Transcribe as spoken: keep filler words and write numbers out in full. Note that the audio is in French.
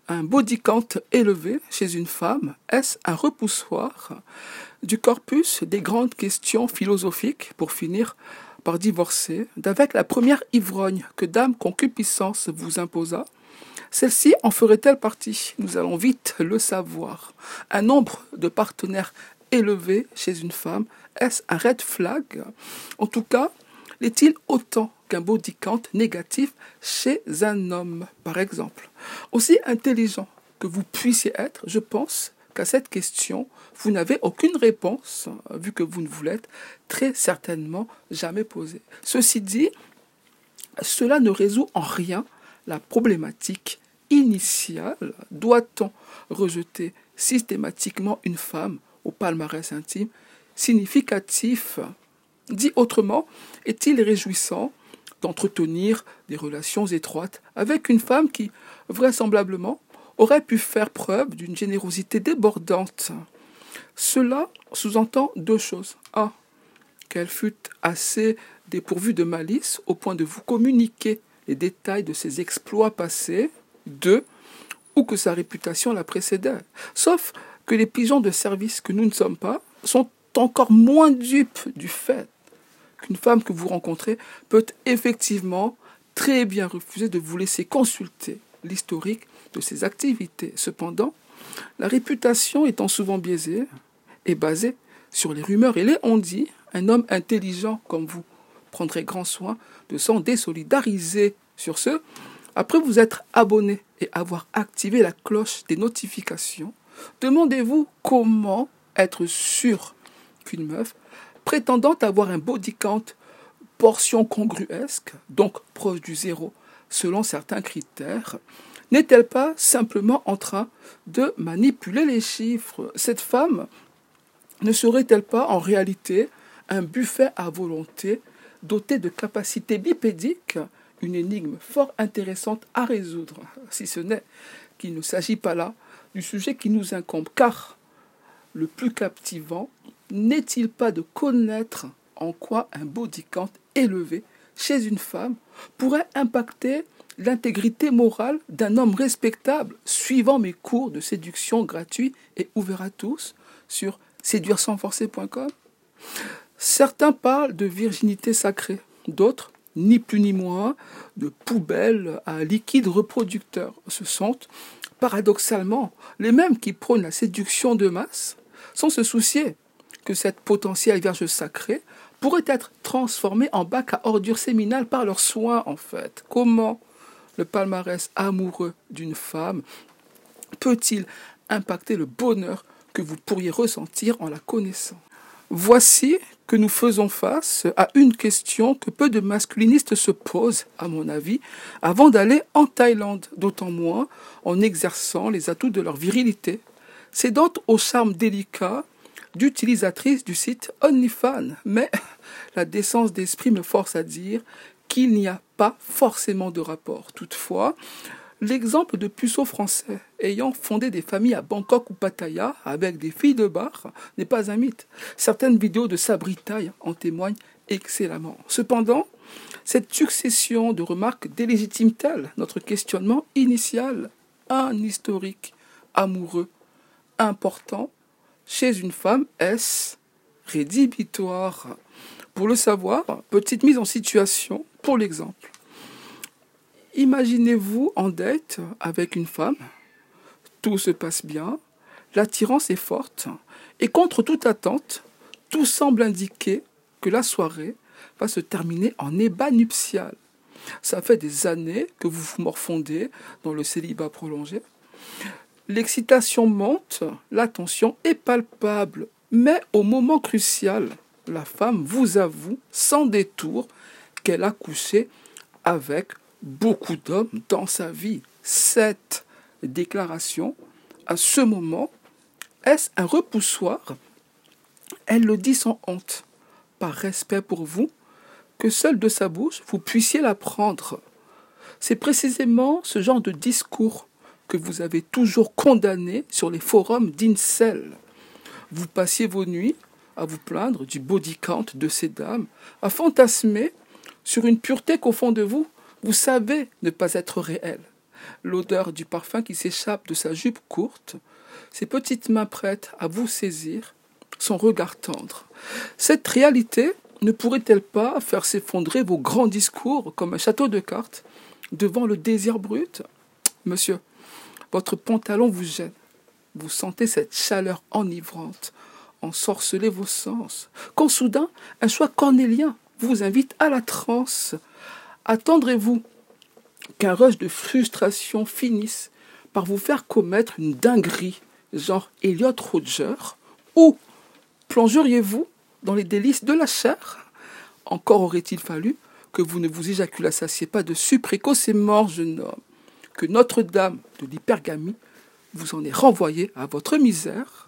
Un body count élevé chez une femme, est-ce un repoussoir du corpus des grandes questions philosophiques pour finir par divorcer d'avec la première ivrogne que dame concupiscence vous imposa? Celle-ci en ferait-elle partie? Nous allons vite le savoir. Un nombre de partenaires élevé chez une femme, est-ce un red flag? En tout cas, l'est-il autant qu'un body count négatif chez un homme, par exemple? Aussi intelligent que vous puissiez être, je pense qu'à cette question, vous n'avez aucune réponse, vu que vous ne vous l'êtes très certainement jamais posée. Ceci dit, cela ne résout en rien la problématique initiale. Doit-on rejeter systématiquement une femme au palmarès intime significatif? Dit autrement, est-il réjouissant d'entretenir des relations étroites avec une femme qui, vraisemblablement, aurait pu faire preuve d'une générosité débordante? Cela sous-entend deux choses. Un, qu'elle fût assez dépourvue de malice au point de vous communiquer les détails de ses exploits passés. Deux, ou que sa réputation la précédait. Sauf que les pigeons de service que nous ne sommes pas sont encore moins dupes du fait qu'une femme que vous rencontrez peut effectivement très bien refuser de vous laisser consulter l'historique de ses activités. Cependant, la réputation étant souvent biaisée et basée sur les rumeurs et les on-dit, un homme intelligent comme vous prendrait grand soin de s'en désolidariser. Sur ce, après vous être abonné et avoir activé la cloche des notifications, demandez-vous comment être sûr qu'une meuf prétendant avoir un body count portion congruesque, donc proche du zéro selon certains critères, n'est-elle pas simplement en train de manipuler les chiffres? Cette femme ne serait-elle pas en réalité un buffet à volonté doté de capacités bipédiques? Une énigme fort intéressante à résoudre, si ce n'est qu'il ne s'agit pas là du sujet qui nous incombe, car le plus captivant n'est-il pas de connaître en quoi un body count élevé chez une femme pourrait impacter l'intégrité morale d'un homme respectable, suivant mes cours de séduction gratuits et ouverts à tous sur séduire sans forcer point com? Certains parlent de virginité sacrée, d'autres, ni plus ni moins, de poubelle à liquide reproducteur. Ce sont, paradoxalement, les mêmes qui prônent la séduction de masse, sans se soucier que cette potentielle vierge sacrée pourrait être transformée en bac à ordures séminales par leurs soins, en fait. Comment le palmarès amoureux d'une femme peut-il impacter le bonheur que vous pourriez ressentir en la connaissant? Voici que nous faisons face à une question que peu de masculinistes se posent, à mon avis, avant d'aller en Thaïlande, d'autant moins en exerçant les atouts de leur virilité, cédant au charme délicat d'utilisatrice du site OnlyFans. Mais la décence d'esprit me force à dire qu'il n'y a pas forcément de rapport. Toutefois, l'exemple de puceaux français ayant fondé des familles à Bangkok ou Pattaya avec des filles de bar n'est pas un mythe. Certaines vidéos de Sabri Taille en témoignent excellemment. Cependant, cette succession de remarques délégitime-t-elle notre questionnement initial? Un historique amoureux important chez une femme, est-ce rédhibitoire? Pour le savoir, petite mise en situation pour l'exemple. Imaginez-vous en date avec une femme, tout se passe bien, l'attirance est forte, et contre toute attente, tout semble indiquer que la soirée va se terminer en ébat nuptial. Ça fait des années que vous vous morfondez dans le célibat prolongé. L'excitation monte, la tension est palpable, mais au moment crucial, la femme vous avoue sans détour qu'elle a couché avec beaucoup d'hommes dans sa vie. Cette déclaration, à ce moment, est-ce un repoussoir? Elle le dit sans honte, par respect pour vous, que seul de sa bouche, vous puissiez la prendre. C'est précisément ce genre de discours que vous avez toujours condamné sur les forums d'incel. Vous passiez vos nuits à vous plaindre du body count de ces dames, à fantasmer sur une pureté qu'au fond de vous, vous savez ne pas être réelle. l'odeur du parfum qui s'échappe de sa jupe courte, ses petites mains prêtes à vous saisir, son regard tendre. Cette réalité ne pourrait-elle pas faire s'effondrer vos grands discours comme un château de cartes devant le désir brut? Monsieur, votre pantalon vous gêne. Vous sentez cette chaleur enivrante ensorceler vos sens, quand soudain un choix cornélien vous invite à la transe. Attendrez-vous qu'un rush de frustration finisse par vous faire commettre une dinguerie, genre Elliot Rodger, ou plongeriez-vous dans les délices de la chair? Encore aurait-il fallu que vous ne vous éjaculassiez pas dessus précocement, jeune homme, que Notre-Dame de l'hypergamie vous en ait renvoyé à votre misère.